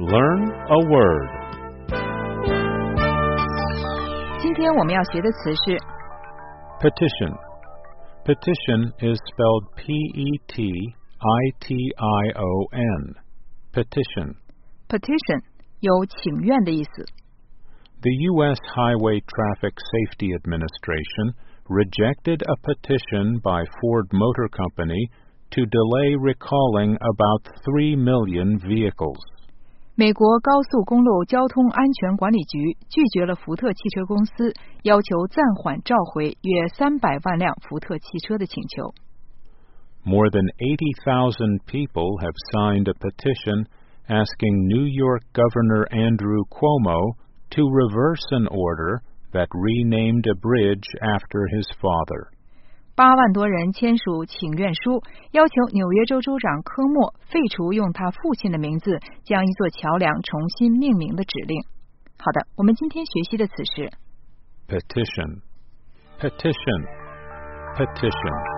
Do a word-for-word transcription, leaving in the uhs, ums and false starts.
Learn a word. 今天我们要学的词是 Petition. Petition is spelled P E T I T I O N. Petition. petition 有请愿的意思。 The U S Highway Traffic Safety Administration rejected a petition by Ford Motor Company to delay recalling about three million vehicles. 美国高速公路交通安全管理局拒绝了福特汽车公司要求暂缓召回约三百万辆福特汽车的请求。 More than eighty thousand people have signed a petition asking New York Governor Andrew Cuomo to reverse an order that renamed a bridge after his father. 八万多人签署请愿书，要求纽约州州长科莫废除用他父亲的名字将一座桥梁重新命名的指令。好的，我们今天学习的词是 Petition. Petition. Petition.